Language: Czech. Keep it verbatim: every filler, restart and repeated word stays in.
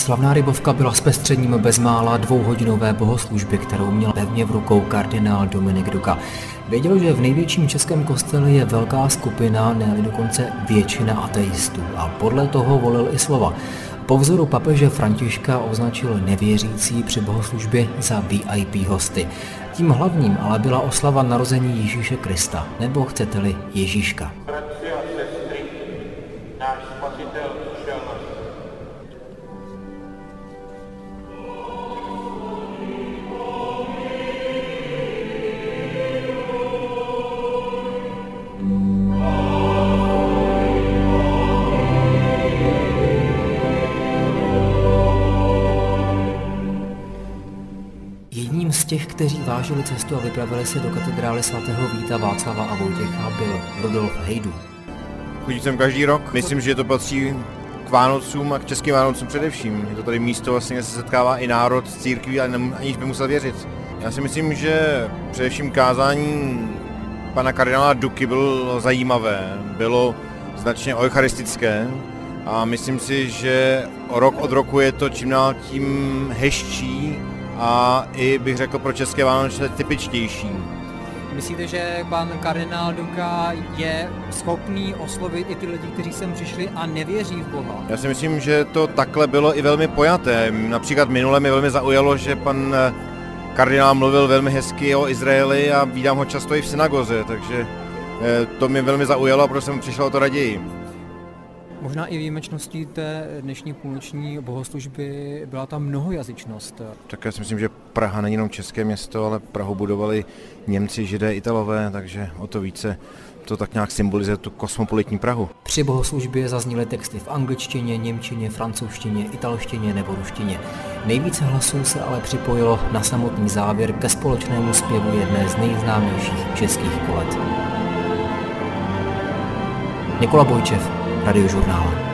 Slavná Rybovka byla zpestřením bezmála dvouhodinové bohoslužby, kterou měl pevně v rukou kardinál Dominik Duka. Věděl, že v největším českém kostele je velká skupina, ne-li dokonce většina ateistů, a podle toho volil i slova. Po vzoru papeže Františka označil nevěřící při bohoslužbě za V I P hosty. Tím hlavním ale byla oslava narození Ježíše Krista, nebo chcete-li Ježíška. Bratři a sestry, náš Spasitel přišel na svět. Jedním z těch, kteří vážili cestu a vypravili se do katedrály svatého Víta, Václava a Vojtěcha, byl Rudolf Heydů. Chodím sem každý rok. Myslím, že to patří k Vánocům a k českým Vánocům především. Je to tady místo, vlastně, kde se setkává i národ s církví, aniž by musel věřit. Já si myslím, že především kázání pana kardinála Duky bylo zajímavé, bylo značně eucharistické a myslím si, že rok od roku je to čím dál tím hezčí a i bych řekl pro české Vánoce typičtější. Myslíte, že pan kardinál Duka je schopný oslovit i ty lidi, kteří sem přišli a nevěří v Boha? Já si myslím, že to takhle bylo i velmi pojaté. Například minule mě velmi zaujalo, že pan kardinál mluvil velmi hezky o Izraeli a vídám ho často i v synagoze, takže to mě velmi zaujalo a proto jsem přišel o to raději. Možná i výjimečností té dnešní půlnoční bohoslužby byla ta mnohojazyčnost. Tak já si myslím, že Praha není jenom české město, ale Prahu budovali Němci, Židé, Italové, takže o to více to tak nějak symbolizuje tu kosmopolitní Prahu. Při bohoslužbě zazněly texty v angličtině, němčině, francouzštině, italštině nebo ruštině. Nejvíce hlasů se ale připojilo na samotný závěr ke společnému zpěvu jedné z nejznámějších českých kolet. Nikola Bojčev, Radiožurnál.